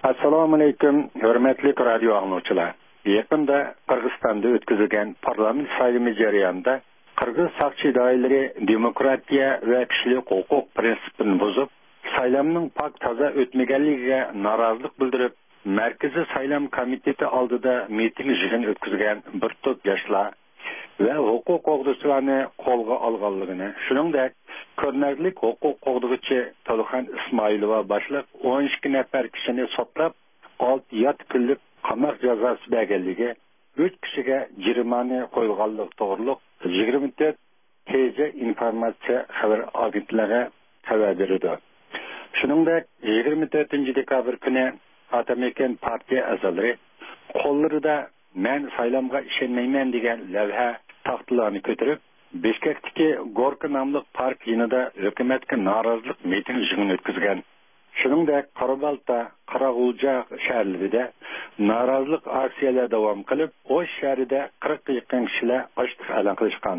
Assalomu alaykum, hurmatli radio anglovchilar. Yaqinda Qirg'izistonda o'tkazilgan parlament saylami jarayonida Qirg'iz saqchi doiralari demokratiya va kishilik huquq prinsipini buzib, saylamning pak toza o'tmaganligiga norozilik bildirib, Markaziy saylam komiteti oldida miting yig'in o'tkazgan bir to'p yoshlar va huquq qo'g'duvchilarni qo'lga olganligini, shuningdek ko'rnakli huquq qo'g'duvchi To'lxan Ismoilova boshliq 12 nafar kishini sotlab, 6 kunlik qamoq jazosi berganligi, 3 kishiga jarima qo'yilganligi to'g'riliq 24 KJ informatsiya xabar agentligi xabar berdi. Shuningdek, 24 dekabr kuni Atamekan partiya a'zolari qo'llarida "Men saylamga ishonmayman" degan lavha taxtlarni ko'tarib, Bishkekdagi Gorka nomli park yonida hukumatga norozilik miting yig'ini o'tkazgan. Shuningdek, Qorabalta, Qarag'ulja shaharlarida norozilik aksiyalari davom qilib, O'sh shahrida 40 ga yaqin kishilar ochlik e'lon qilishgan.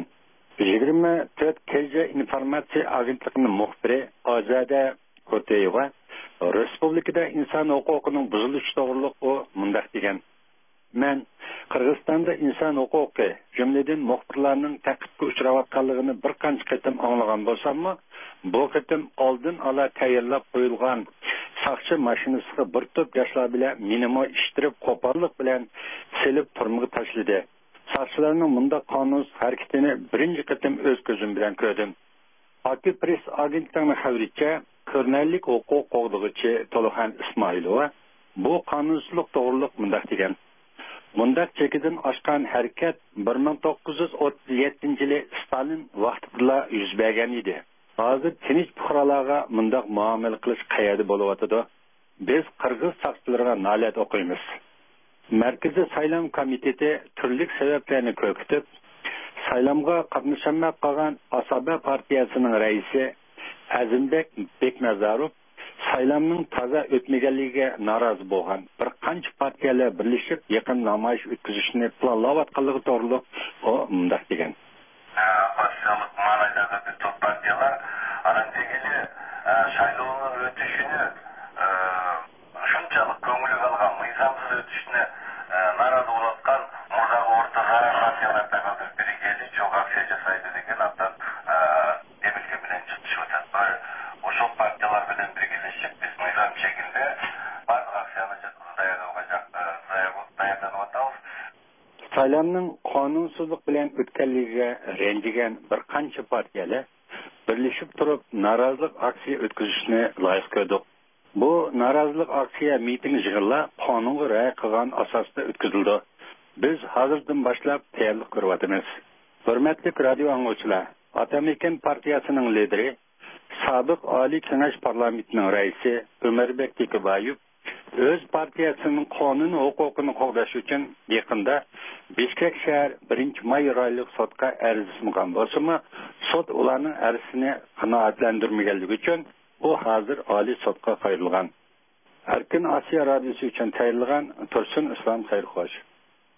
24 KJ informatsiya agentligining muxbiri Ozada Koteyeva Respublikada inson huquqining buzilishi to'g'riliq mundaq degan: "Men Qirg'izistonda inson huquqi, jumladan muxbirlarning ta'qibga uchrayotganligini bir qancha qatim anglagan bo'lsam-mu, bu qatim oldin ola tayyorlab qo'yilgan saqchi mashinasiga bir to'p yoshlar bilan minimo ishtirib qo'pollik bilan selib turmaga tashladi. Saqchilarning bunda qonun harakatini birinchi qatim o'z ko'zim bilan ko'rdim." Aki press agentligining xabaricha, ko'rnakli huquq qo'g'duvchi To'lxan Ismoilova bu qonunsizlik to'g'riliq mundaq degan: "Mundaq chekidan oshgan harakat 1937 yili Stalin vaqtida yuz bergan edi. Hozir tinch fuqarolarga mundaq muomala qilish qayerda bo'layotidi? Biz Qirg'iz saqchilariga nalat o'qiymiz." Markaziy saylam komiteti turli sabablarni ko'rsatib, saylamga qatnashamay qolgan Asaba partiyasining raisi Azimbek Beknazarov saylamning toza o'tmaganligiga norozi bo'lgan bir qancha partiyalar birlashib yaqin namoyish o'tkazishni planlayotganligi to'g'riliq mundaq degan: "Partiyalik ma'nodagi bütün partiyalar arantegili saylovning o'tishini shunchalik ko'ngilga olgan, nizomsiz o'tishni narozi bo'layotgan murdaga o'rtaga partiyalar taqodir birikeli çok aksiya jasaydi degan hatto demirga bilan chiqish o'tadi. O'sha partiyalar bilan birgalashib biz nizom shaklida ba'zi aksiyani tayyorlayapmiz. Saylamning qonunsizlik bilan o'tganligiga ranjigan bir qancha partiyalar birlashib turib norozilik aksiya o'tkazishni loyiq ko'rdi. Bu norozilik aksiya miting yig'inlar qonunga rioya qilgan asosda o'tkazildi. Biz hozirdan boshlab tayyorlik ko'ryapmiz. Hurmatli radio anglovchilar, Atamekan partiyasining lideri, sobiq Oliy Kengash parlamentining raisi Umirbek Tekibayev o'z partiyasining qonun huquqini qo'llash uchun yaqinda Bishkek shahar 1-may oylik sudga arz qilgan bo'lsa-mu, sud ularning arzini qanoatlantirmaganligi uchun u hozir Oliy sudga qayrilgan. Erkin Osiyo radiosi uchun tayyorlangan Tursun Islom Sayrxo'sh.